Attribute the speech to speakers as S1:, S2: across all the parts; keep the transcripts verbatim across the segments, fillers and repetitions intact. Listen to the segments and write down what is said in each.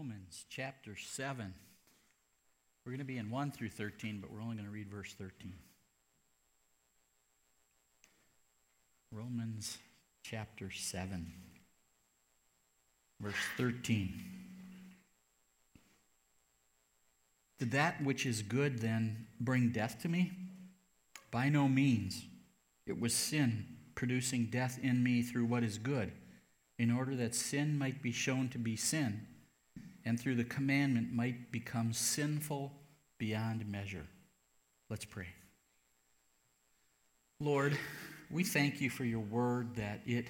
S1: Romans chapter seven. We're going to be in one through thirteen, but we're only going to read verse thirteen. Romans chapter seven, verse thirteen. Did that which is good then bring death to me? By no means. It was sin producing death in me through what is good, in order that sin might be shown to be sin, and through the commandment might become sinful beyond measure. Let's pray. Lord, we thank you for your word, that it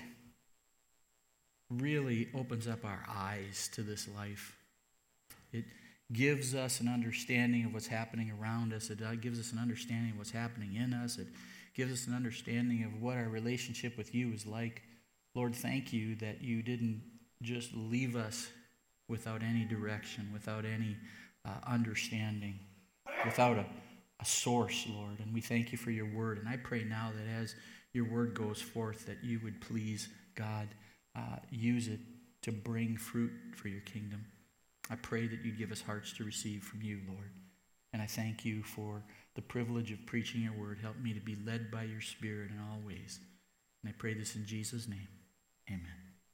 S1: really opens up our eyes to this life. It gives us an understanding of what's happening around us. It gives us an understanding of what's happening in us. It gives us an understanding of what our relationship with you is like. Lord, thank you that you didn't just leave us without any direction, without any uh, understanding, without a, a source, Lord. And we thank you for your word. And I pray now that as your word goes forth, that you would please, God, uh, use it to bring fruit for your kingdom. I pray that you'd give us hearts to receive from you, Lord. And I thank you for the privilege of preaching your word. Help me to be led by your Spirit in all ways. And I pray this in Jesus' name. Amen.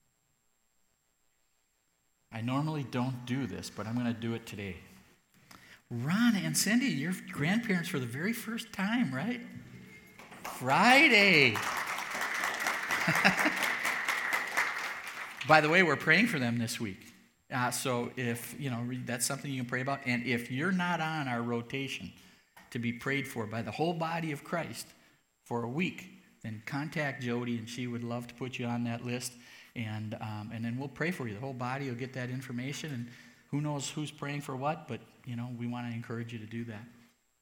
S1: I normally don't do this, but I'm going to do it today. Ron and Cindy, your grandparents for the very first time, right? Friday. By the way, we're praying for them this week. Uh, so if, you know, that's something you can pray about. And if you're not on our rotation to be prayed for by the whole body of Christ for a week, then contact Jody, and she would love to put you on that list. And um, and then we'll pray for you. The whole body will get that information, and who knows who's praying for what, but, you know, we want to encourage you to do that.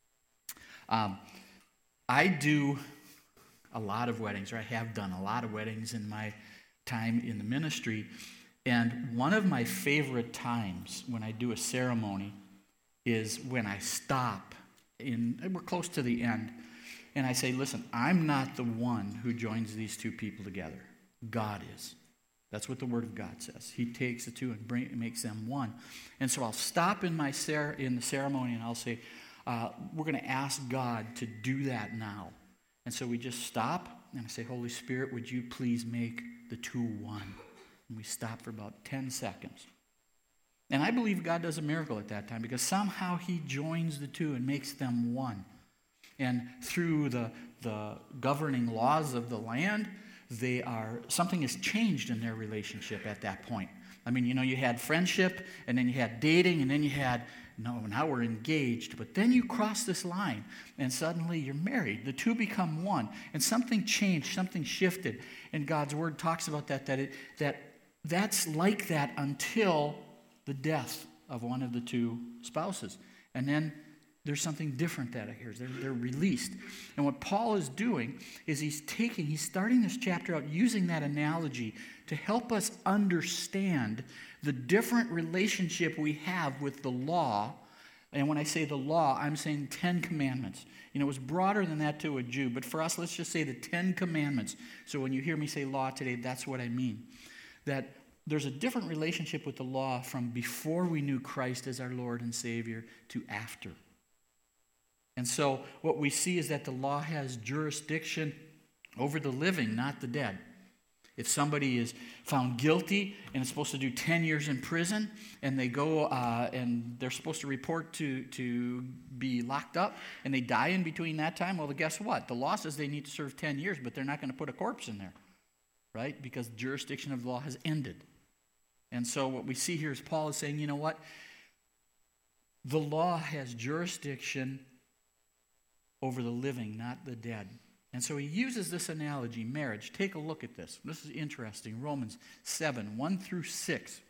S1: Um, I do a lot of weddings, or I have done a lot of weddings in my time in the ministry. And one of my favorite times when I do a ceremony is when I stop, in, we're close to the end, and I say, listen, I'm not the one who joins these two people together. God is. That's what the Word of God says. He takes the two and bring, makes them one. And so I'll stop in my cer- in the ceremony and I'll say, uh, we're going to ask God to do that now. And so we just stop and I say, Holy Spirit, would you please make the two one? And we stop for about ten seconds. And I believe God does a miracle at that time, because somehow he joins the two and makes them one. And through the, the governing laws of the land, they are something has changed in their relationship at that point. I mean, you know, you had friendship, and then you had dating, and then you had, no, now we're engaged. But then you cross this line, and suddenly you're married. The two become one. And something changed, something shifted. And God's Word talks about that, that it, that that's like that until the death of one of the two spouses. And then there's something different that occurs. They're, they're released. And what Paul is doing is he's taking, he's starting this chapter out using that analogy to help us understand the different relationship we have with the law. And when I say the law, I'm saying Ten Commandments. You know, it was broader than that to a Jew, but for us, let's just say the Ten Commandments. So when you hear me say law today, that's what I mean. That there's a different relationship with the law from before we knew Christ as our Lord and Savior to after. And so what we see is that the law has jurisdiction over the living, not the dead. If somebody is found guilty and is supposed to do ten years in prison, and they go uh, and they're supposed to report to, to be locked up, and they die in between that time, well, guess what? The law says they need to serve ten years, but they're not going to put a corpse in there, right? Because jurisdiction of the law has ended. And so what we see here is Paul is saying, you know what? The law has jurisdiction over the living, not the dead. And so he uses this analogy, marriage. Take a look at this. This is interesting. Romans seven, one through six.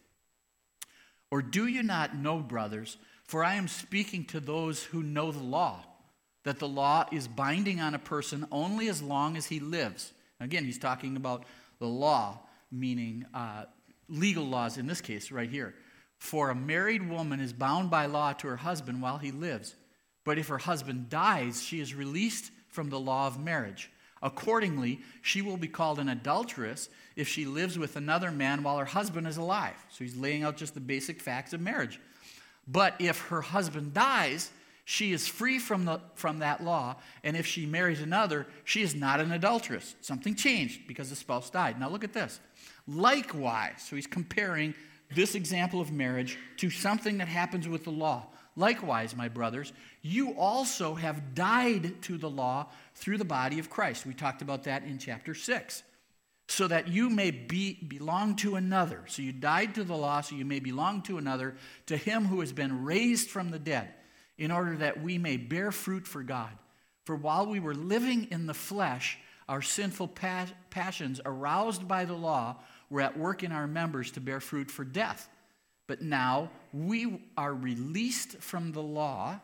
S1: Or do you not know, brothers, for I am speaking to those who know the law, that the law is binding on a person only as long as he lives. Again, he's talking about the law, meaning uh, legal laws in this case right here. For a married woman is bound by law to her husband while he lives. But if her husband dies, she is released from the law of marriage. Accordingly, she will be called an adulteress if she lives with another man while her husband is alive. So he's laying out just the basic facts of marriage. But if her husband dies, she is free from the from that law, and if she marries another, she is not an adulteress. Something changed because the spouse died. Now look at this. Likewise, so he's comparing this example of marriage to something that happens with the law. Likewise, my brothers, you also have died to the law through the body of Christ. We talked about that in chapter six. So that you may be, belong to another. So you died to the law, so you may belong to another, to him who has been raised from the dead, in order that we may bear fruit for God. For while we were living in the flesh, our sinful pas- passions aroused by the law were at work in our members to bear fruit for death. But now we are released from the law,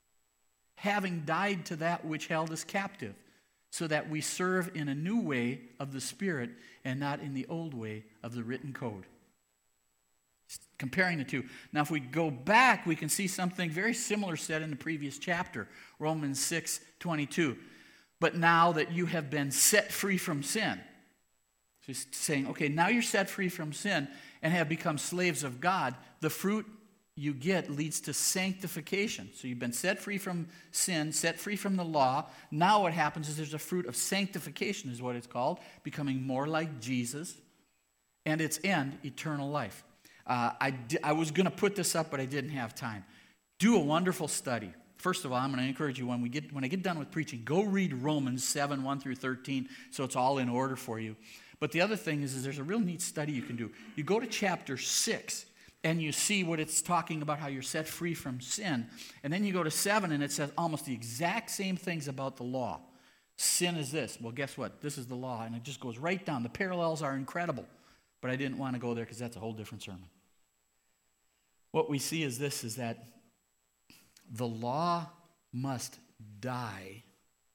S1: having died to that which held us captive, so that we serve in a new way of the Spirit and not in the old way of the written code. Comparing the two. Now, if we go back, we can see something very similar said in the previous chapter, Romans six twenty-two. But now that you have been set free from sin. So he's saying, okay, now you're set free from sin and have become slaves of God. The fruit you get leads to sanctification. So you've been set free from sin, set free from the law. Now what happens is there's a fruit of sanctification is what it's called, becoming more like Jesus, and its end, eternal life. Uh, I, di- I was going to put this up, but I didn't have time. Do a wonderful study. First of all, I'm going to encourage you when we get when I get done with preaching, go read Romans seven, one through thirteen, so it's all in order for you. But the other thing is, is there's a real neat study you can do. You go to chapter six, and you see what it's talking about, how you're set free from sin. And then you go to seven, and it says almost the exact same things about the law. Sin is this. Well, guess what? This is the law, and it just goes right down. The parallels are incredible. But I didn't want to go there because that's a whole different sermon. What we see is this, is that the law must die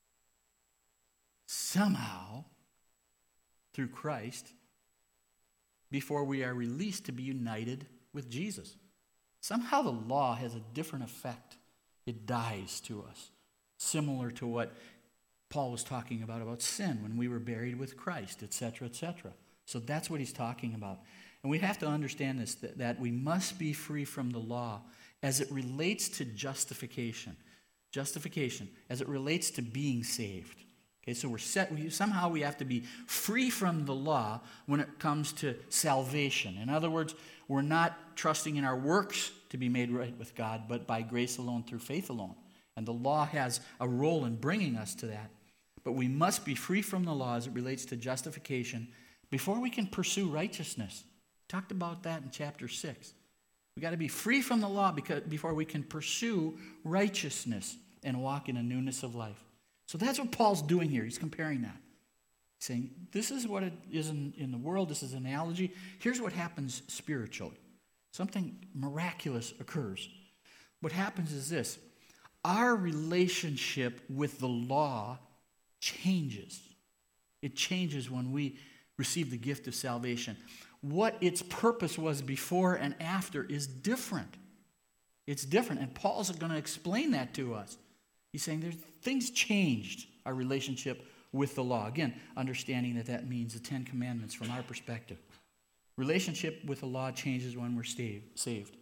S1: somehow through Christ before we are released to be united with Jesus. Somehow the law has a different effect. It dies to us, similar to what Paul was talking about, about sin when we were buried with Christ, et cetera, et cetera. So that's what he's talking about. And we have to understand this, that, that we must be free from the law as it relates to justification. Justification, as it relates to being saved. Okay, so we're set, we, somehow we have to be free from the law when it comes to salvation. In other words, we're not trusting in our works to be made right with God, but by grace alone, through faith alone. And the law has a role in bringing us to that. But we must be free from the law as it relates to justification before we can pursue righteousness. Talked about that in chapter six. We've got to be free from the law because, before we can pursue righteousness and walk in a newness of life. So that's what Paul's doing here. He's comparing that. He's saying, this is what it is in, in the world. This is an analogy. Here's what happens spiritually. Something miraculous occurs. What happens is this. Our relationship with the law changes. It changes when we receive the gift of salvation. What its purpose was before and after is different. It's different. And Paul's going to explain that to us. He's saying there's things changed our relationship with the law. Again, understanding that that means the Ten Commandments from our perspective. Relationship with the law changes when we're saved.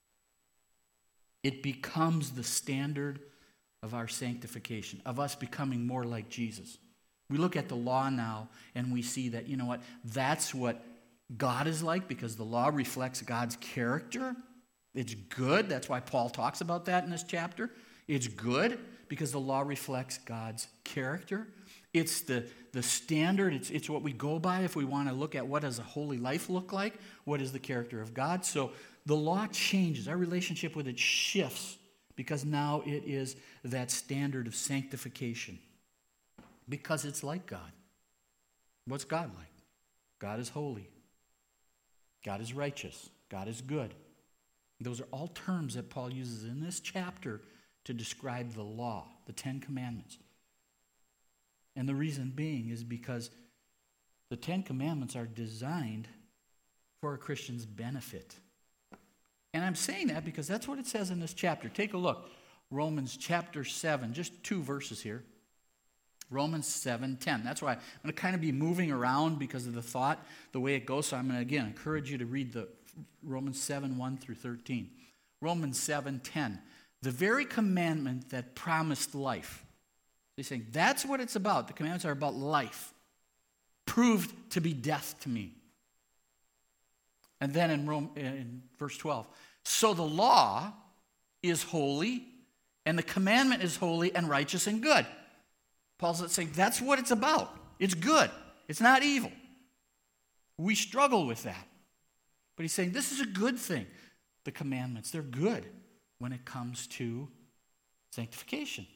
S1: It becomes the standard of our sanctification, of us becoming more like Jesus. We look at the law now and we see that, you know what, that's what God is like because the law reflects God's character. It's good. That's why Paul talks about that in this chapter. It's good because the law reflects God's character. It's the, the standard. It's, it's what we go by if we want to look at what does a holy life look like. What is the character of God? So the law changes. Our relationship with it shifts because now it is that standard of sanctification. Because it's like God. What's God like? God is holy. God is righteous. God is good. Those are all terms that Paul uses in this chapter to describe the law, the Ten Commandments. And the reason being is because the Ten Commandments are designed for a Christian's benefit. And I'm saying that because that's what it says in this chapter. Take a look. Romans chapter seven, just two verses here. Romans seven ten. That's why I'm going to kind of be moving around because of the thought, the way it goes. So I'm going to, again, encourage you to read the Romans seven one through thirteen. Romans seven ten. The very commandment that promised life. He's saying that's what it's about. The commandments are about life. Proved to be death to me. And then in, Rome, in verse twelve. So the law is holy, and the commandment is holy and righteous and good. Paul's saying that's what it's about. It's good. It's not evil. We struggle with that. But he's saying this is a good thing. The commandments, they're good when it comes to sanctification.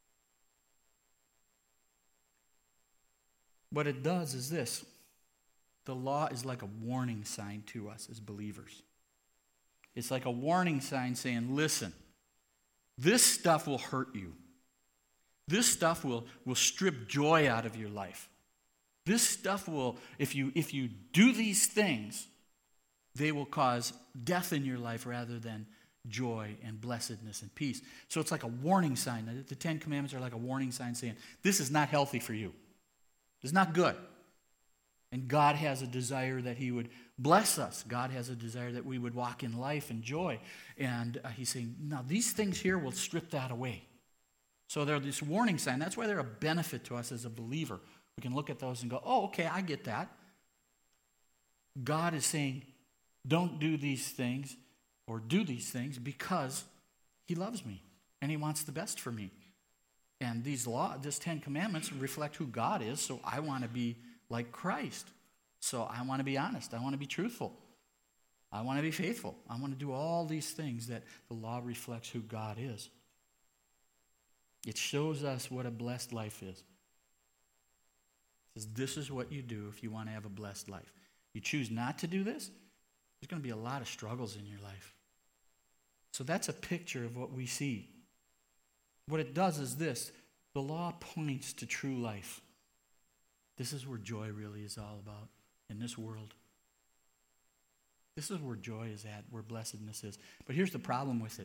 S1: What it does is this. The law is like a warning sign to us as believers. It's like a warning sign saying, listen, this stuff will hurt you. This stuff will, will strip joy out of your life. This stuff will, if you, if you do these things, they will cause death in your life rather than joy and blessedness and peace. So it's like a warning sign. The, the Ten Commandments are like a warning sign saying, this is not healthy for you. It's not good. And God has a desire that he would bless us. God has a desire that we would walk in life and joy. And uh, he's saying, now these things here will strip that away. So they're this warning sign. That's why they're a benefit to us as a believer. We can look at those and go, oh, okay, I get that. God is saying, don't do these things or do these things because he loves me and he wants the best for me. And these law, this Ten Commandments reflect who God is, so I want to be like Christ. So I want to be honest. I want to be truthful. I want to be faithful. I want to do all these things that the law reflects who God is. It shows us what a blessed life is. It says this is what you do if you want to have a blessed life. You choose not to do this, there's going to be a lot of struggles in your life. So that's a picture of what we see. What it does is this. The law points to true life. This is where joy really is all about in this world. This is where joy is at, where blessedness is. But here's the problem with it.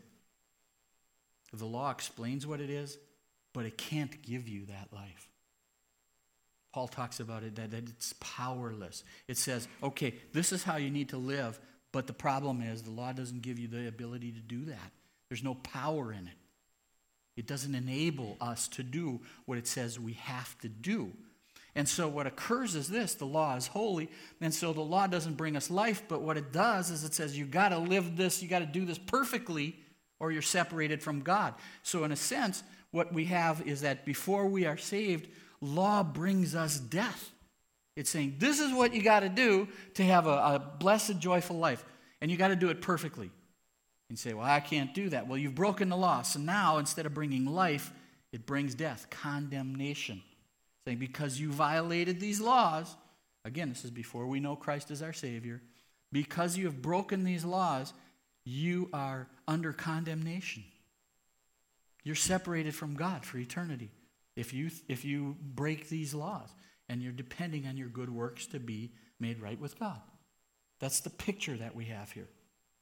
S1: The law explains what it is, but it can't give you that life. Paul talks about it, that, that it's powerless. It says, okay, this is how you need to live, but the problem is the law doesn't give you the ability to do that. There's no power in it. It doesn't enable us to do what it says we have to do. And so what occurs is this, the law is holy, and so the law doesn't bring us life, but what it does is it says you got to live this, you got to do this perfectly, or you're separated from God. So in a sense, what we have is that before we are saved, law brings us death. It's saying this is what you got to do to have a, a blessed, joyful life, and you got to do it perfectly. And you say, well, I can't do that. Well, you've broken the law, so now instead of bringing life, it brings death, condemnation. Saying because you violated these laws, again, this is before we know Christ as our Savior, because you have broken these laws, you are under condemnation. You're separated from God for eternity if you if you break these laws, and you're depending on your good works to be made right with God. That's the picture that we have here.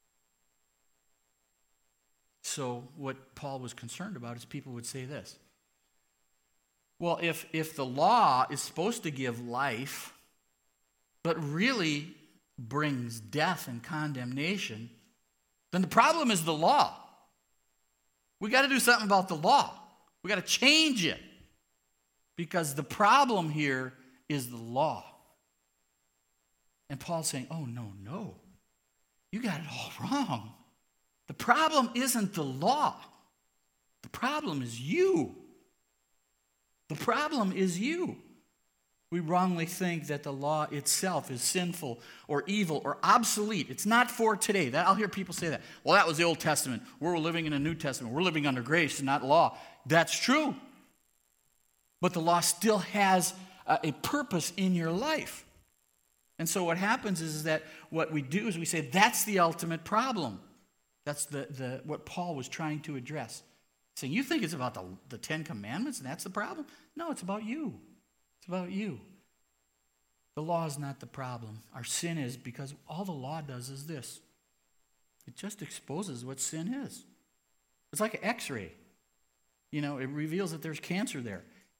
S1: So what Paul was concerned about is people would say this. Well, if, if the law is supposed to give life, but really brings death and condemnation, then the problem is the law. We got to do something about the law. We got to change it. Because the problem here is the law. And Paul's saying, oh, no, no. You got it all wrong. The problem isn't the law. The problem is you. The problem is you. We wrongly think that the law itself is sinful or evil or obsolete. It's not for today. That, I'll hear people say that. Well, that was the Old Testament. We're living in a New Testament. We're living under grace and not law. That's true. But the law still has a, a purpose in your life. And so what happens is, is that what we do is we say that's the ultimate problem. That's the, the what Paul was trying to address. Saying, you think it's about the, the Ten Commandments and that's the problem? No, it's about you. It's about you. The law is not the problem. Our sin is, because all the law does is this. It just exposes what sin is. It's like an x-ray. You know, it reveals that there's cancer there.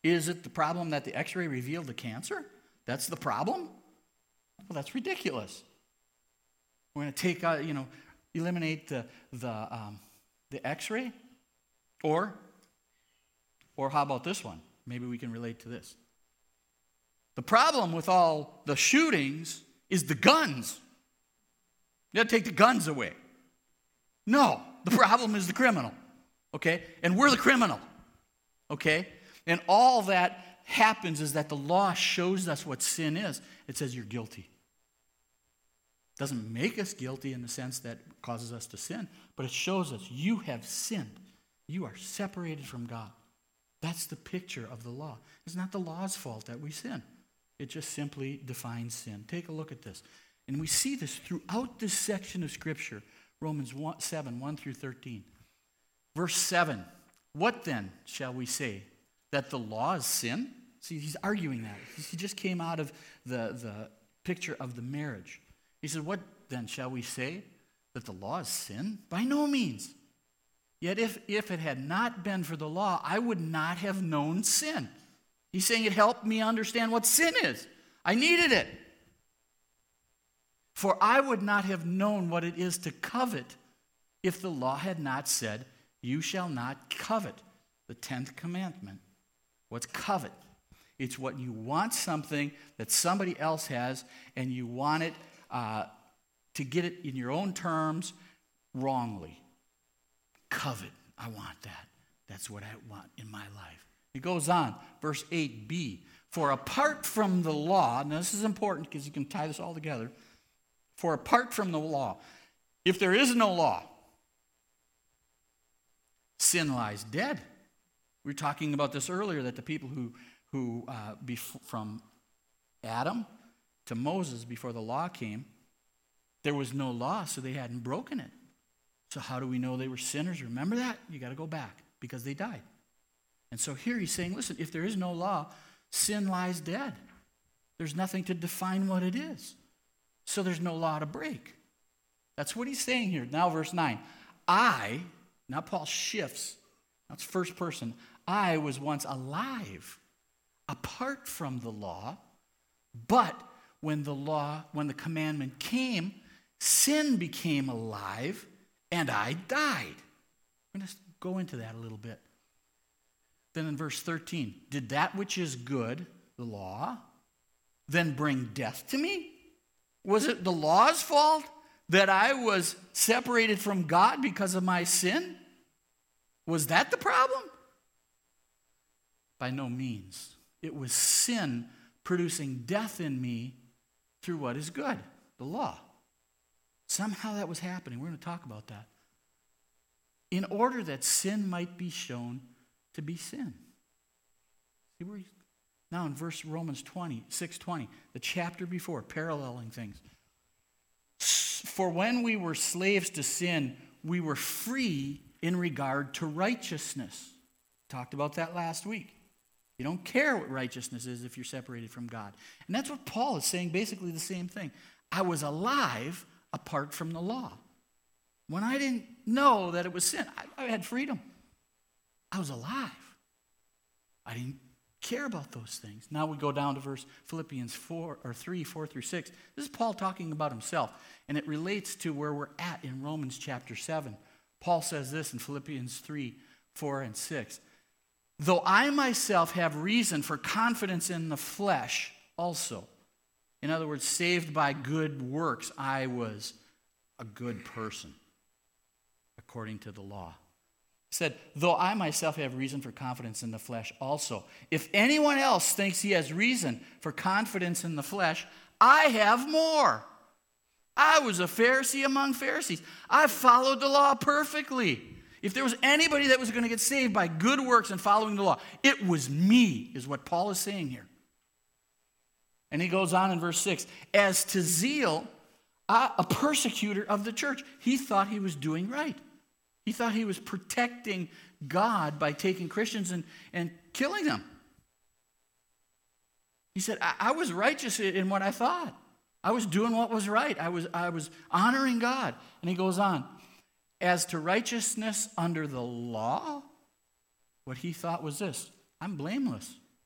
S1: Is it the problem that the x-ray revealed the cancer? That's the problem? Well, that's ridiculous. We're going to take out, you know, eliminate the the um, the x-ray? Or, or how about this one? Maybe we can relate to this. The problem with all the shootings is the guns. You got to take the guns away. No, the problem is the criminal. Okay? And we're the criminal. Okay? And all that happens is that the law shows us what sin is. It says you're guilty. It doesn't make us guilty in the sense that it causes us to sin, but it shows us you have sinned. You are separated from God. That's the picture of the law. It's not the law's fault that we sin. It just simply defines sin. Take a look at this. And we see this throughout this section of Scripture, Romans seven, one through thirteen. Verse seven, what then shall we say? That the law is sin? See, he's arguing that. He just came out of the, the picture of the marriage. He said, what then shall we say? That the law is sin? By no means. Yet if, if it had not been for the law, I would not have known sin. He's saying it helped me understand what sin is. I needed it. For I would not have known what it is to covet if the law had not said, you shall not covet. The tenth commandment. What's covet? It's what you want something that somebody else has, and you want it uh, to get it in your own terms wrongly. Covet. I want that. That's what I want in my life. It goes on, verse eight b. For apart from the law, now this is important because you can tie this all together. For apart from the law, if there is no law, sin lies dead. We were talking about this earlier, that the people who, who uh, bef- from Adam to Moses before the law came, there was no law, so they hadn't broken it. So how do we know they were sinners? Remember that? You got to go back, because they died. And so here he's saying, listen, if there is no law, sin lies dead. There's nothing to define what it is. So there's no law to break. That's what he's saying here. Now verse nine. I, now Paul shifts. Now it's first person. I was once alive apart from the law, but when the law, when the commandment came, sin became alive and I died. I'm going to go into that a little bit. Then in verse thirteen, did that which is good, the law, then bring death to me? Was it the law's fault that I was separated from God because of my sin? Was that the problem? By no means. It was sin producing death in me through what is good, the law. Somehow that was happening. We're going to talk about that. In order that sin might be shown to be sin. See where he's, now in verse Romans twenty, six twenty, the chapter before, paralleling things. For when we were slaves to sin, we were free in regard to righteousness. Talked about that last week. You don't care what righteousness is if you're separated from God. And that's what Paul is saying, basically the same thing. I was alive apart from the law. When I didn't know that it was sin, I, I had freedom. I was alive. I didn't care about those things. Now we go down to verse Philippians four or three, four through six. This is Paul talking about himself, and it relates to where we're at in Romans chapter seven. Paul says this in Philippians three, four, and six. Though I myself have reason for confidence in the flesh also. In other words, saved by good works, I was a good person according to the law. He said, though I myself have reason for confidence in the flesh also. If anyone else thinks he has reason for confidence in the flesh, I have more. I was a Pharisee among Pharisees. I followed the law perfectly. If there was anybody that was going to get saved by good works and following the law, it was me, is what Paul is saying here. And he goes on in verse six. As to zeal, I, a persecutor of the church. He thought he was doing right. He thought he was protecting God by taking Christians and, and killing them. He said, I, I was righteous in what I thought. I was doing what was right. I was, I was honoring God. And he goes on. As to righteousness under the law, what he thought was this: I'm blameless.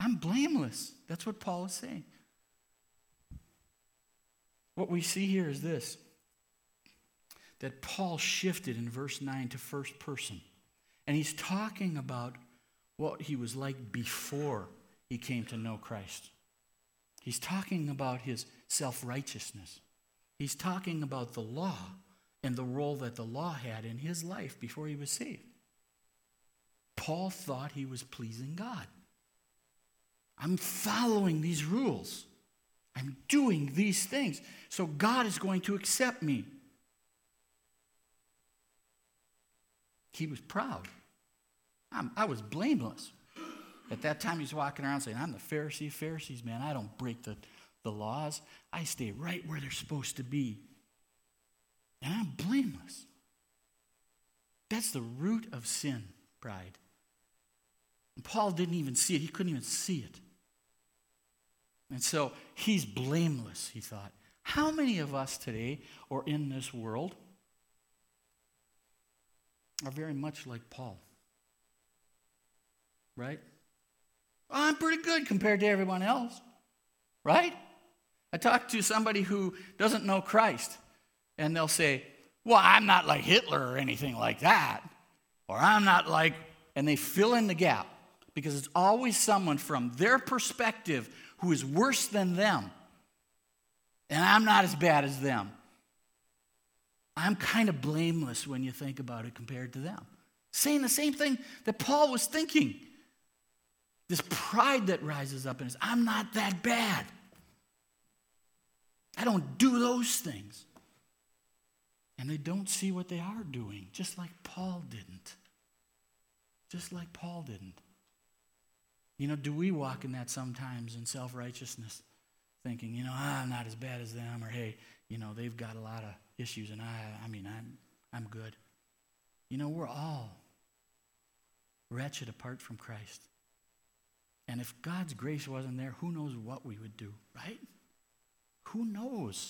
S1: I'm blameless. That's what Paul is saying. What we see here is this, that Paul shifted in verse nine to first person. And he's talking about what he was like before he came to know Christ. He's talking about his self-righteousness. He's talking about the law and the role that the law had in his life before he was saved. Paul thought he was pleasing God. I'm following these rules. I'm doing these things. So God is going to accept me. He was proud. I'm, I was blameless. At that time, he's walking around saying, I'm the Pharisee of Pharisees, man. I don't break the, the laws. I stay right where they're supposed to be. And I'm blameless. That's the root of sin, pride. And Paul didn't even see it. He couldn't even see it. And so he's blameless, he thought. How many of us today, or in this world, are very much like Paul? Right? Oh, I'm pretty good compared to everyone else. Right? I talked to somebody who doesn't know Christ, and they'll say, well, I'm not like Hitler or anything like that. Or I'm not like, and they fill in the gap. Because it's always someone from their perspective who is worse than them. And I'm not as bad as them. I'm kind of blameless when you think about it compared to them. Saying the same thing that Paul was thinking. This pride that rises up in us. I'm not that bad. I don't do those things. And they don't see what they are doing, just like Paul didn't. Just like Paul didn't. You know, do we walk in that sometimes in self-righteousness, thinking, you know, ah, I'm not as bad as them, or hey, you know, they've got a lot of issues, and I, I mean, I'm, I'm good. You know, we're all wretched apart from Christ. And if God's grace wasn't there, who knows what we would do, right? Who knows?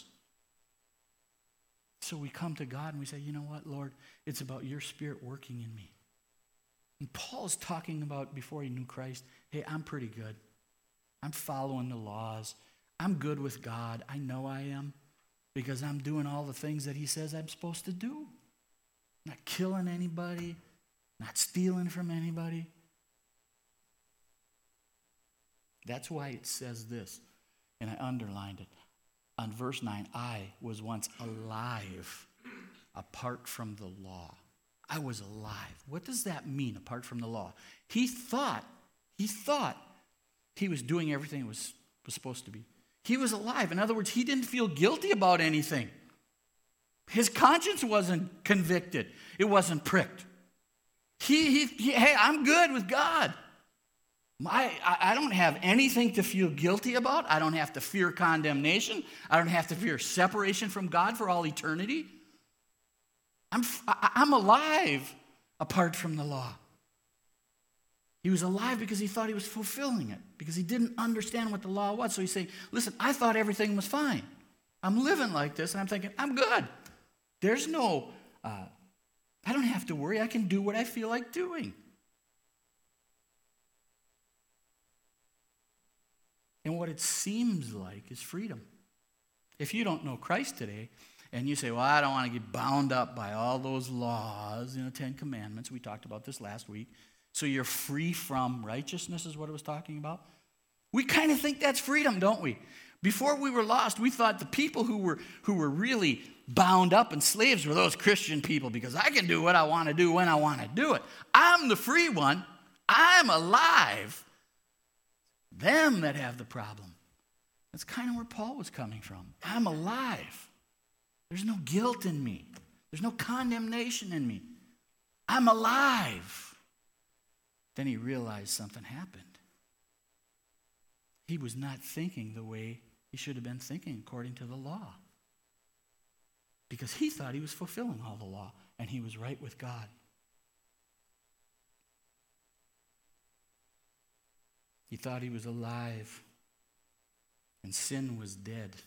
S1: So we come to God and we say, you know what, Lord, it's about your Spirit working in me. And Paul's talking about, before he knew Christ, hey, I'm pretty good. I'm following the laws. I'm good with God. I know I am because I'm doing all the things that he says I'm supposed to do. Not killing anybody, not stealing from anybody. That's why it says this, and I underlined it. On verse nine, I was once alive apart from the law. I was alive. What does that mean, apart from the law? He thought, he thought he was doing everything it was, was supposed to be. He was alive. In other words, he didn't feel guilty about anything. His conscience wasn't convicted. It wasn't pricked. He, he, he hey, I'm good with God. My, I, I don't have anything to feel guilty about. I don't have to fear condemnation. I don't have to fear separation from God for all eternity. I'm, I'm alive apart from the law. He was alive because he thought he was fulfilling it, because he didn't understand what the law was. So he's saying, listen, I thought everything was fine. I'm living like this, and I'm thinking, I'm good. There's no, uh, I don't have to worry. I can do what I feel like doing. And what it seems like is freedom. If you don't know Christ today, and you say, well, I don't want to get bound up by all those laws, you know, Ten Commandments. We talked about this last week. So you're free from righteousness is what it was talking about. We kind of think that's freedom, don't we? Before we were lost, we thought the people who were who were really bound up and slaves were those Christian people, because I can do what I want to do when I want to do it. I'm the free one. I'm alive. Them that have the problem. That's kind of where Paul was coming from. I'm alive. There's no guilt in me. There's no condemnation in me. I'm alive. Then he realized something happened. He was not thinking the way he should have been thinking according to the law. Because he thought he was fulfilling all the law, and he was right with God. He thought he was alive, and sin was dead.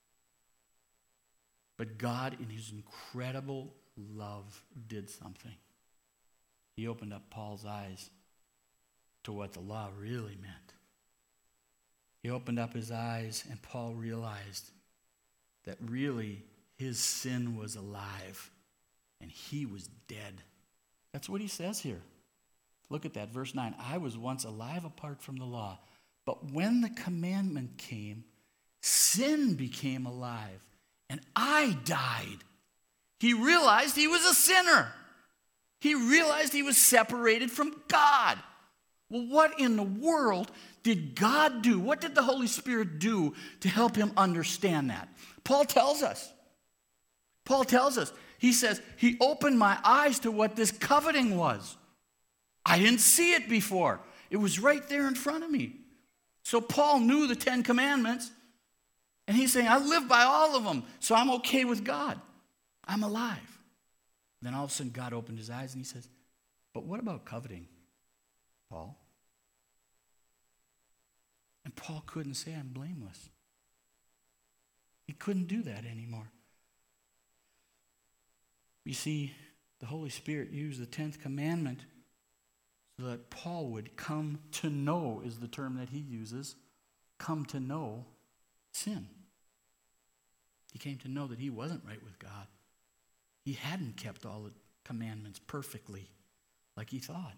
S1: But God, in his incredible love, did something. He opened up Paul's eyes to what the law really meant. He opened up his eyes, and Paul realized that really his sin was alive and he was dead. That's what he says here. Look at that, verse nine. I was once alive apart from the law, but when the commandment came, sin became alive, and I died. He realized he was a sinner. He realized he was separated from God. Well, what in the world did God do? What did the Holy Spirit do to help him understand that? Paul tells us. Paul tells us. He says, he opened my eyes to what this coveting was. I didn't see it before. It was right there in front of me. So Paul knew the Ten Commandments, and he's saying, I live by all of them, so I'm okay with God. I'm alive. Then all of a sudden God opened his eyes and he says, but what about coveting, Paul? And Paul couldn't say I'm blameless. He couldn't do that anymore. You see, the Holy Spirit used the tenth commandment so that Paul would come to know, is the term that he uses, come to know sin. He came to know that he wasn't right with God. He hadn't kept all the commandments perfectly like he thought.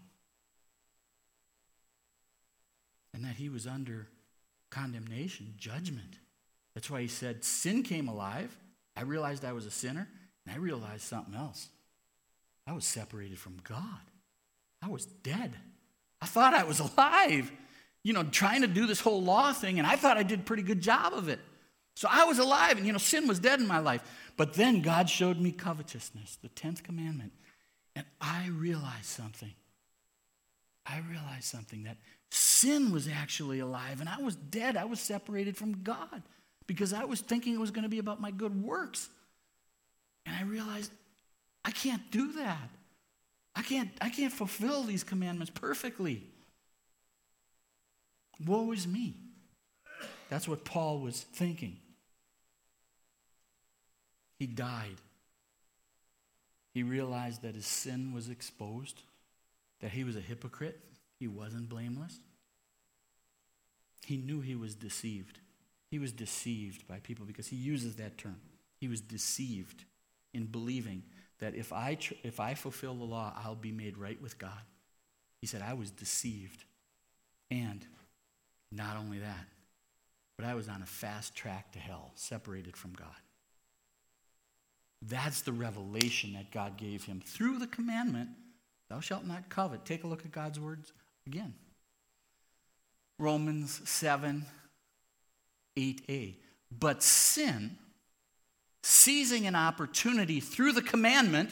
S1: And that he was under condemnation, judgment. That's why he said, sin came alive. I realized I was a sinner, and I realized something else. I was separated from God. I was dead. I thought I was alive, you know, trying to do this whole law thing, and I thought I did a pretty good job of it. So I was alive, and, you know, sin was dead in my life. But then God showed me covetousness, the tenth commandment, and I realized something. I realized something, that sin was actually alive, and I was dead. I was separated from God because I was thinking it was going to be about my good works. And I realized I can't do that. I can't, I can't fulfill these commandments perfectly. Woe is me. That's what Paul was thinking. He died. He realized that his sin was exposed, that he was a hypocrite. He wasn't blameless. He knew he was deceived. He was deceived by people because he uses that term. He was deceived in believing that if I tr- if I fulfill the law, I'll be made right with God. He said, I was deceived. And not only that, but I was on a fast track to hell, separated from God. That's the revelation that God gave him through the commandment, thou shalt not covet. Take a look at God's words again. Romans seven, eight a. But sin, seizing an opportunity through the commandment,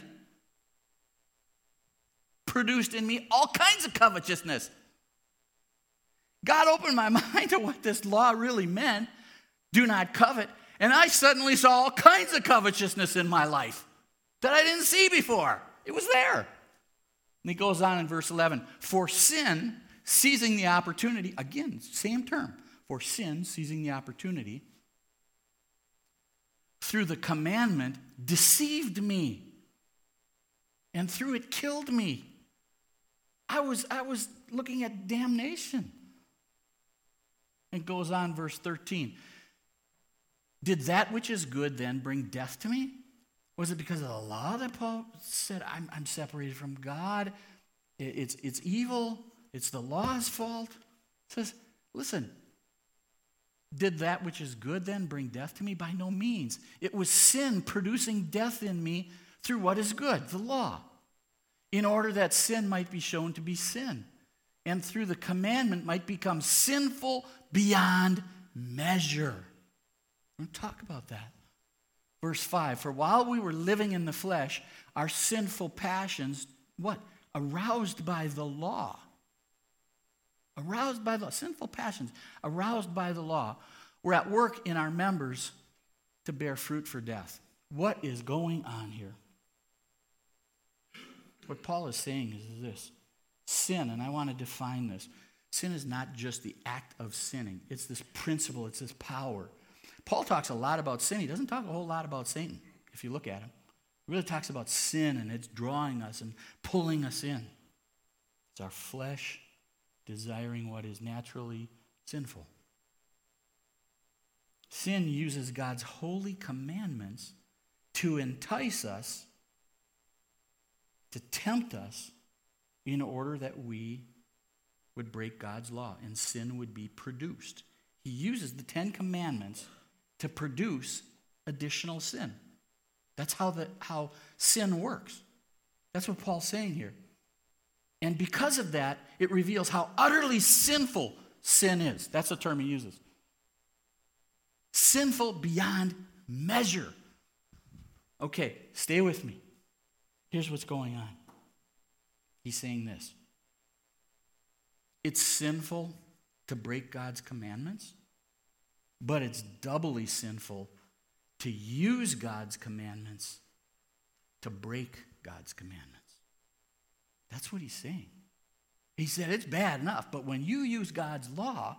S1: produced in me all kinds of covetousness. God opened my mind to what this law really meant. Do not covet. And I suddenly saw all kinds of covetousness in my life that I didn't see before. It was there. And he goes on in verse eleven. For sin, seizing the opportunity, again, same term. For sin, seizing the opportunity, through the commandment, deceived me. And through it killed me. I was, I was looking at damnation. It goes on, verse thirteen. Did that which is good then bring death to me? Was it because of the law that Paul said, I'm, I'm separated from God? It, it's, it's evil. It's the law's fault. It says, listen, did that which is good then bring death to me? By no means. It was sin producing death in me through what is good, the law, in order that sin might be shown to be sin, and through the commandment might become sinful beyond measure. We're going to talk about that. Verse five, for while we were living in the flesh, our sinful passions, what? Aroused by the law. Aroused by the law. Sinful passions, aroused by the law, were at work in our members to bear fruit for death. What is going on here? What Paul is saying is this. Sin, and I want to define this. Sin is not just the act of sinning. It's this principle. It's this power. Paul talks a lot about sin. He doesn't talk a whole lot about Satan, if you look at him. He really talks about sin, and it's drawing us and pulling us in. It's our flesh desiring what is naturally sinful. Sin uses God's holy commandments to entice us, to tempt us, in order that we would break God's law and sin would be produced. He uses the Ten Commandments to produce additional sin. That's how the how sin works. That's what Paul's saying here. And because of that, it reveals how utterly sinful sin is. That's the term he uses. Sinful beyond measure. Okay, stay with me. Here's what's going on. He's saying this. It's sinful to break God's commandments, but it's doubly sinful to use God's commandments to break God's commandments. That's what he's saying. He said it's bad enough, but when you use God's law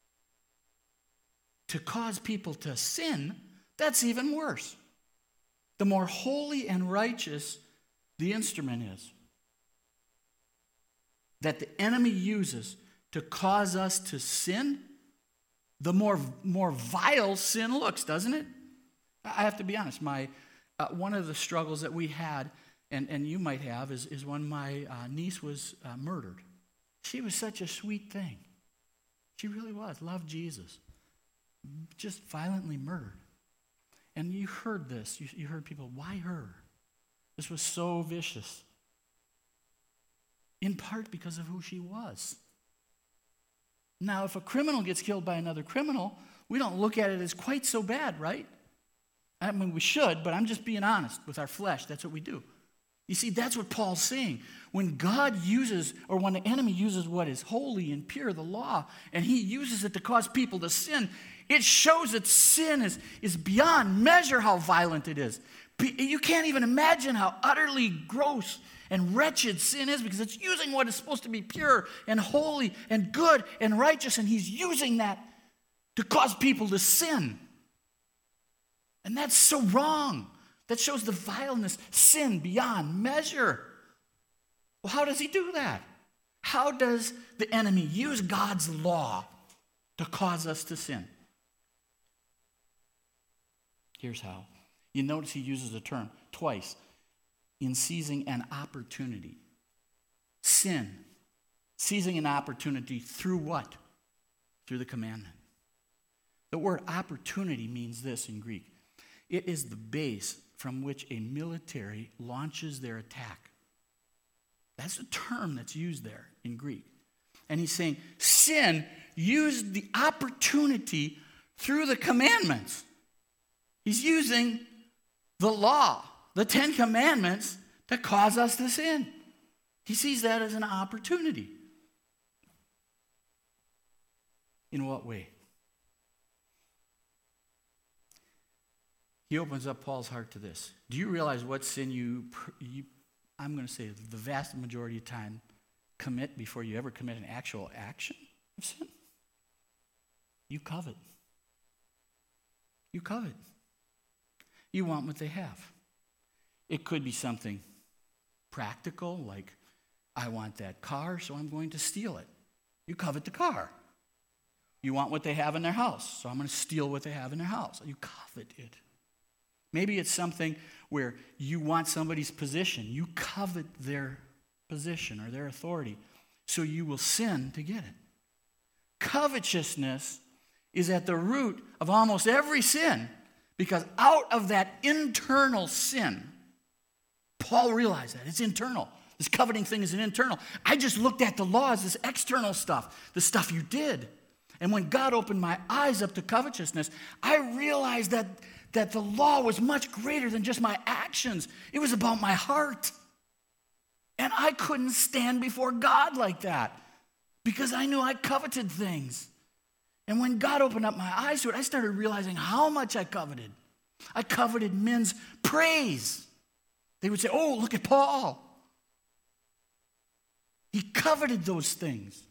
S1: to cause people to sin, that's even worse. The more holy and righteous the instrument is that the enemy uses to cause us to sin, the more, more vile sin looks, doesn't it? I have to be honest. My uh, one of the struggles that we had, and, and you might have, is, is when my uh, niece was uh, murdered. She was such a sweet thing. She really was. Loved Jesus. Just violently murdered. And you heard this. You, you heard people, why her? This was so vicious. In part because of who she was. Now, if a criminal gets killed by another criminal, we don't look at it as quite so bad, right? I mean, we should, but I'm just being honest with our flesh. That's what we do. You see, that's what Paul's saying. When God uses, or when the enemy uses what is holy and pure, the law, and he uses it to cause people to sin, it shows that sin is, is beyond measure how violent it is. You can't even imagine how utterly gross and wretched sin is, because it's using what is supposed to be pure and holy and good and righteous, and he's using that to cause people to sin. And that's so wrong. That shows the vileness, sin beyond measure. Well, how does he do that? How does the enemy use God's law to cause us to sin? Here's how. You notice he uses the term twice. In seizing an opportunity. Sin. Seizing an opportunity through what? Through the commandment. The word opportunity means this in Greek. It is the base from which a military launches their attack. That's the term that's used there in Greek. And he's saying sin used the opportunity through the commandments. He's using the law, the Ten Commandments, to cause us to sin. He sees that as an opportunity. In what way? He opens up Paul's heart to this. Do you realize what sin you, you I'm going to say the vast majority of time, commit before you ever commit an actual action of sin? You covet. You covet. You want what they have. It could be something practical, like, I want that car, so I'm going to steal it. You covet the car. You want what they have in their house, so I'm going to steal what they have in their house. You covet it. Maybe it's something where you want somebody's position. You covet their position or their authority, so you will sin to get it. Covetousness is at the root of almost every sin, because out of that internal sin, Paul realized that. It's internal. This coveting thing is an internal. I just looked at the law as this external stuff, the stuff you did. And when God opened my eyes up to covetousness, I realized that, that the law was much greater than just my actions. It was about my heart. And I couldn't stand before God like that because I knew I coveted things. And when God opened up my eyes to it, I started realizing how much I coveted. I coveted men's praise. They would say, oh, look at Paul. He coveted those things.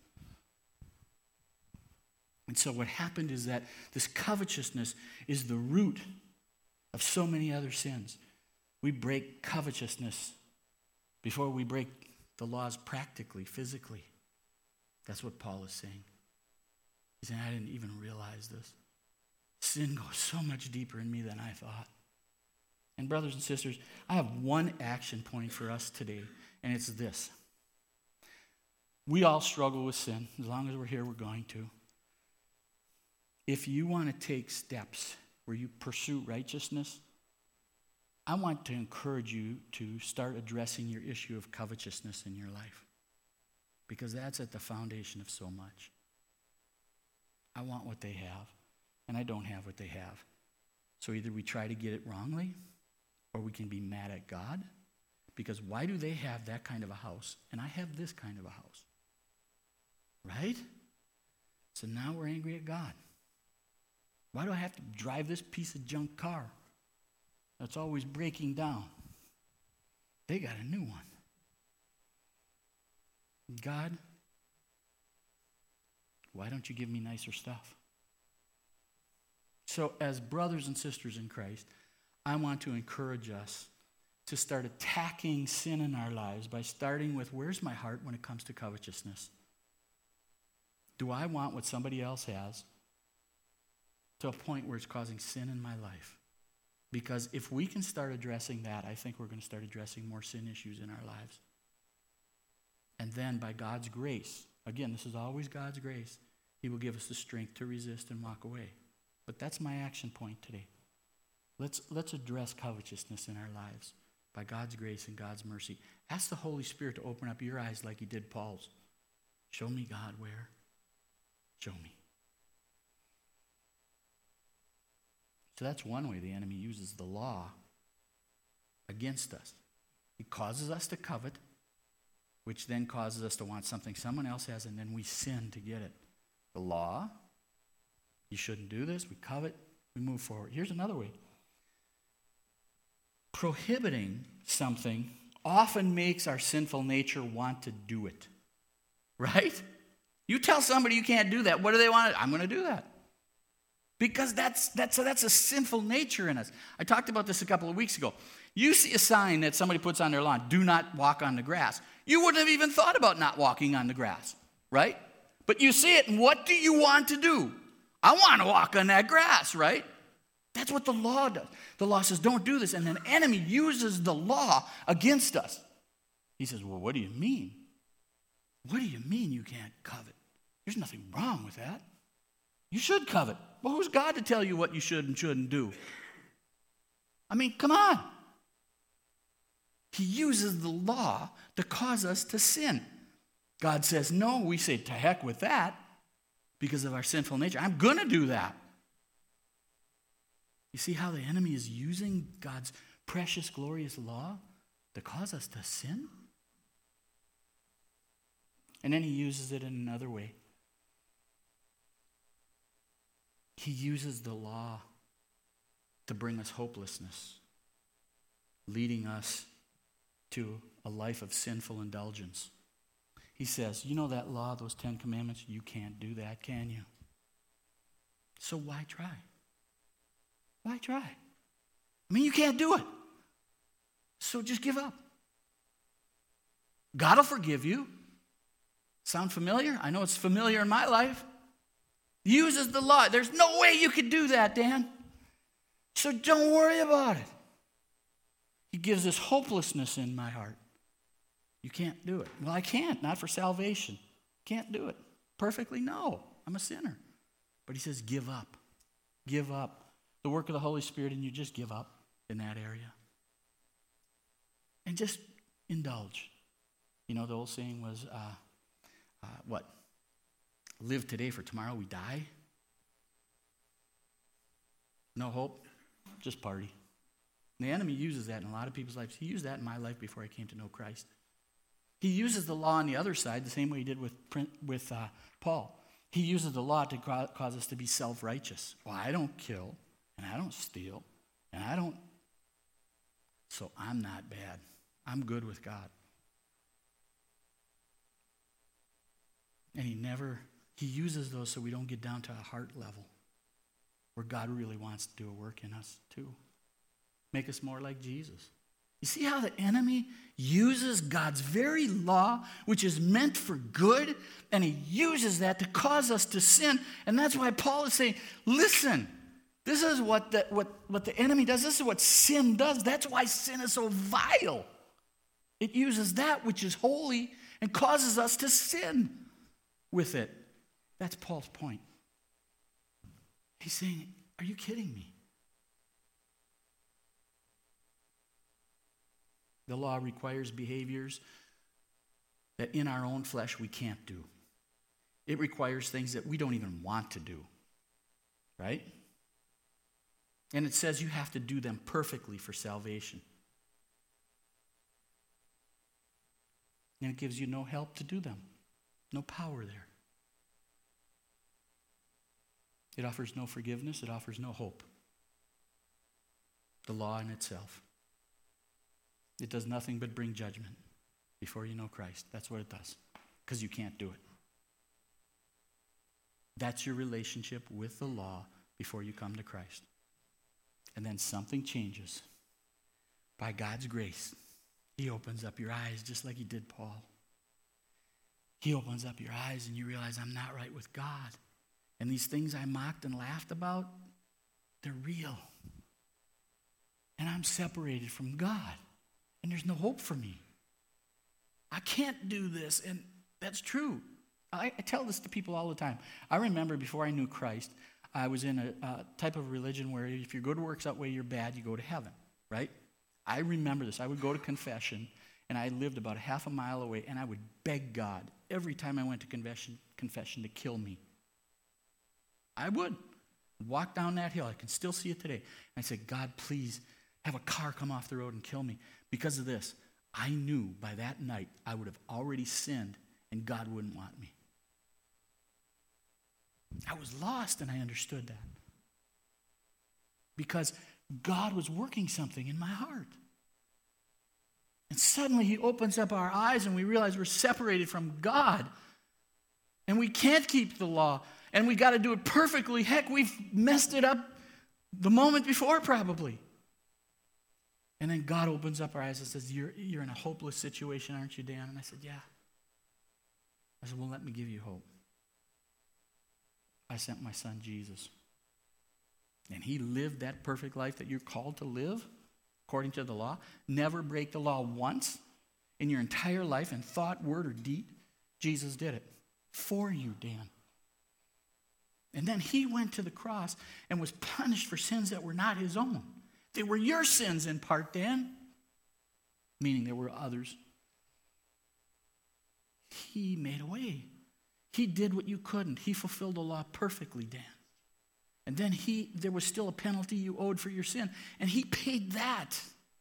S1: And so what happened is that this covetousness is the root of so many other sins. We break covetousness before we break the laws practically, physically. That's what Paul is saying. He's saying, I didn't even realize this. sin goes so much deeper in me than I thought. And brothers and sisters, I have one action point for us today, and it's this. We all struggle with sin. As long as we're here, we're going to. If you want to take steps where you pursue righteousness, I want to encourage you to start addressing your issue of covetousness in your life, because that's at the foundation of so much. I want what they have, and I don't have what they have. So either we try to get it wrongly, or we can be mad at God, because why do they have that kind of a house, and I have this kind of a house? Right? So now we're angry at God. Why do I have to drive this piece of junk car that's always breaking down? They got a new one. God, why don't you give me nicer stuff? So as brothers and sisters in Christ, I want to encourage us to start attacking sin in our lives by starting with, where's my heart when it comes to covetousness? Do I want what somebody else has to a point where it's causing sin in my life? Because if we can start addressing that, I think we're going to start addressing more sin issues in our lives. And then by God's grace, again, this is always God's grace, he will give us the strength to resist and walk away. But that's my action point today. Let's, let's address covetousness in our lives by God's grace and God's mercy. Ask the Holy Spirit to open up your eyes like he did Paul's. Show me, God, where? Show me. So that's one way the enemy uses the law against us. He causes us to covet, which then causes us to want something someone else has, and then we sin to get it. The law, you shouldn't do this, we covet, we move forward. Here's another way. Prohibiting something often makes our sinful nature want to do it. Right? You tell somebody you can't do that, what do they want? I'm going to do that. Because that's, that's, a, that's a sinful nature in us. I talked about this a couple of weeks ago. You see a sign that somebody puts on their lawn, do not walk on the grass. You wouldn't have even thought about not walking on the grass, right? But you see it, and what do you want to do? I want to walk on that grass, right? That's what the law does. The law says, don't do this, and the enemy uses the law against us. He says, well, what do you mean? What do you mean you can't covet? There's nothing wrong with that. You should covet. Well, who's God to tell you what you should and shouldn't do? I mean, come on. He uses the law to cause us to sin. God says, no, we say, to heck with that because of our sinful nature. I'm going to do that. You see how the enemy is using God's precious, glorious law to cause us to sin? And then he uses it in another way. He uses the law to bring us hopelessness, leading us to a life of sinful indulgence. He says, you know that law, those Ten Commandments, you can't do that, can you? So why try? Why try? I mean, you can't do it. So just give up. God will forgive you. Sound familiar? I know it's familiar in my life. Uses the law. There's no way you could do that, Dan. So don't worry about it. He gives us hopelessness in my heart. You can't do it. Well, I can't, not for salvation. Can't do it. Perfectly, no. I'm a sinner. But he says, give up. Give up. The work of the Holy Spirit, and you just give up in that area. And just indulge. You know, the old saying was, uh, uh, what? Live today, for tomorrow we die. No hope, just party. And the enemy uses that in a lot of people's lives. He used that in my life before I came to know Christ. He uses the law on the other side the same way he did with, with uh, Paul. He uses the law to cause us to be self-righteous. Well, I don't kill, and I don't steal, and I don't, so I'm not bad. I'm good with God. And he never, he uses those so we don't get down to a heart level where God really wants to do a work in us too. Make us more like Jesus. You see how the enemy uses God's very law, which is meant for good, and he uses that to cause us to sin. And that's why Paul is saying, listen, This is what the, what, what the enemy does. This is what sin does. That's why sin is so vile. It uses that which is holy and causes us to sin with it. That's Paul's point. He's saying, are you kidding me? The law requires behaviors that in our own flesh we can't do. It requires things that we don't even want to do. Right? And it says you have to do them perfectly for salvation. And it gives you no help to do them. No power there. It offers no forgiveness. It offers no hope. The law in itself. It does nothing but bring judgment before you know Christ. That's what it does. Because you can't do it. That's your relationship with the law before you come to Christ. And then something changes. By God's grace, he opens up your eyes just like he did Paul. He opens up your eyes and you realize I'm not right with God. And these things I mocked and laughed about, they're real. And I'm separated from God. And there's no hope for me. I can't do this. And that's true. I, I tell this to people all the time. I remember before I knew Christ, I was in a, a type of religion where if your good works outweigh your bad, you go to heaven, right? I remember this. I would go to confession, and I lived about a half a mile away, and I would beg God every time I went to confession, confession to kill me. I would. Walk down that hill. I can still see it today. I said, God, please have a car come off the road and kill me. Because of this, I knew by that night I would have already sinned, and God wouldn't want me. I was lost, and I understood that. Because God was working something in my heart. And suddenly he opens up our eyes, and we realize we're separated from God. And we can't keep the law. And we got to do it perfectly. Heck, we've messed it up the moment before probably. And then God opens up our eyes and says, you're, you're in a hopeless situation, aren't you, Dan? And I said, yeah. I said, well, let me give you hope. I sent my son, Jesus. And he lived that perfect life that you're called to live, according to the law. Never break the law once in your entire life in thought, word, or deed. Jesus did it for you, Dan. And then he went to the cross and was punished for sins that were not his own. They were your sins in part, Dan. Meaning there were others. He made a way. He did what you couldn't. He fulfilled the law perfectly, Dan. And then he, there was still a penalty you owed for your sin. And he paid that.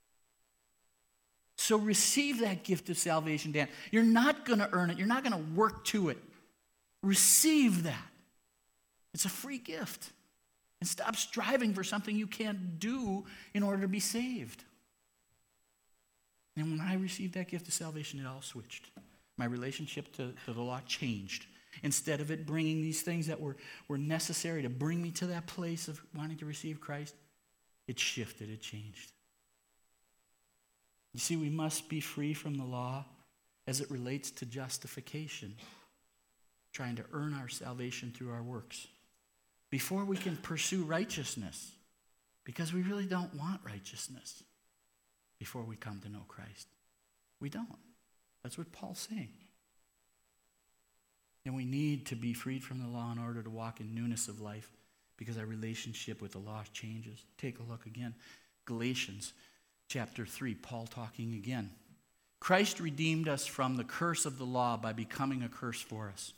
S1: So receive that gift of salvation, Dan. You're not going to earn it. You're not going to work to it. Receive that. It's a free gift. And stop striving for something you can't do in order to be saved. And when I received that gift of salvation, it all switched. My relationship to, to the law changed. Instead of it bringing these things that were, were necessary to bring me to that place of wanting to receive Christ, it shifted, it changed. You see, we must be free from the law as it relates to justification, trying to earn our salvation through our works, before we can pursue righteousness, because we really don't want righteousness before we come to know Christ. We don't. That's what Paul's saying. And we need to be freed from the law in order to walk in newness of life, because our relationship with the law changes. Take a look again. Galatians chapter three, Paul talking again. Christ redeemed us from the curse of the law by becoming a curse for us.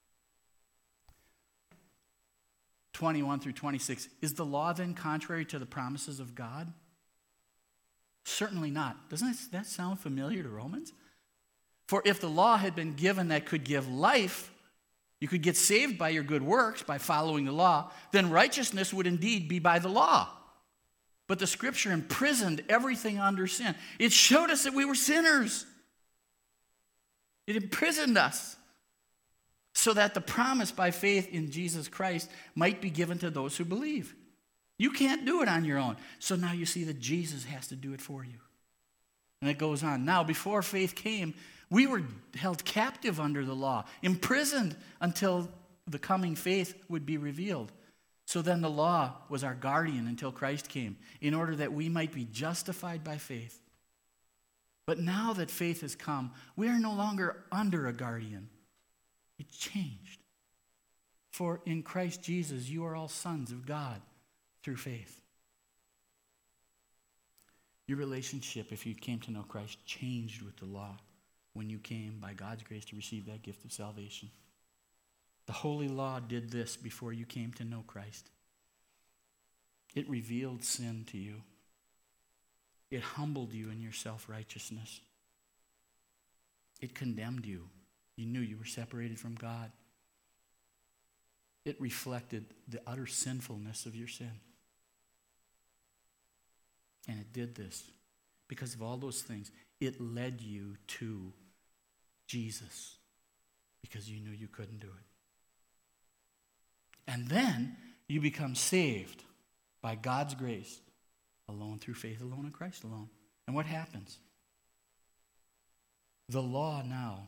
S1: twenty-one through twenty-six. Is the law then contrary to the promises of God? Certainly not. Doesn't that sound familiar to Romans? For if the law had been given that could give life, you could get saved by your good works, by following the law, then righteousness would indeed be by the law. But the scripture imprisoned everything under sin. It showed us that we were sinners. It imprisoned us so that the promise by faith in Jesus Christ might be given to those who believe. You can't do it on your own. So now you see that Jesus has to do it for you. And it goes on. Now, before faith came, we were held captive under the law, imprisoned until the coming faith would be revealed. So then the law was our guardian until Christ came, in order that we might be justified by faith. But now that faith has come, we are no longer under a guardian. It changed. For in Christ Jesus, you are all sons of God through faith. Your relationship, if you came to know Christ, changed with the law when you came by God's grace to receive that gift of salvation. The holy law did this before you came to know Christ. It revealed sin to you. It humbled you in your self-righteousness. It condemned you. You knew you were separated from God. It reflected the utter sinfulness of your sin. And it did this because of all those things. It led you to Jesus because you knew you couldn't do it. And then you become saved by God's grace, alone through faith alone in Christ alone. And what happens? The law now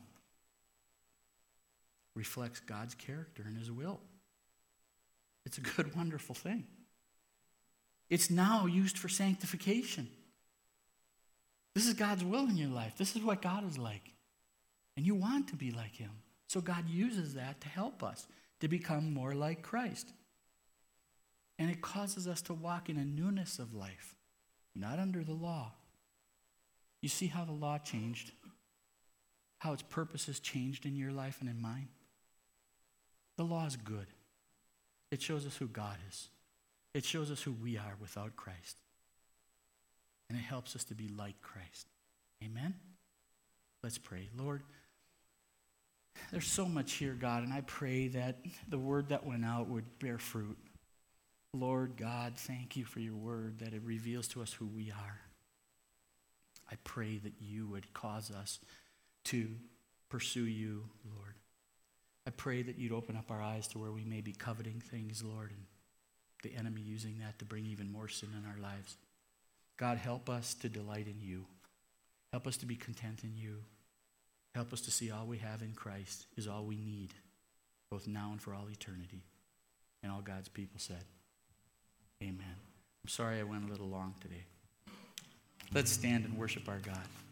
S1: reflects God's character and his will. It's a good, wonderful thing. It's now used for sanctification. This is God's will in your life. This is what God is like. And you want to be like him. So God uses that to help us to become more like Christ. And it causes us to walk in a newness of life, not under the law. You see how the law changed? How its purposes changed in your life and in mine? The law is good. It shows us who God is. It shows us who we are without Christ. And it helps us to be like Christ. Amen? Let's pray. Lord, there's so much here, God, and I pray that the word that went out would bear fruit. Lord God, thank you for your word, that it reveals to us who we are. I pray that you would cause us to pursue you, Lord. I pray that you'd open up our eyes to where we may be coveting things, Lord, and the enemy using that to bring even more sin in our lives. God, help us to delight in you. Help us to be content in you. Help us to see all we have in Christ is all we need, both now and for all eternity. And all God's people said, amen. I'm sorry I went a little long today. Let's stand and worship our God.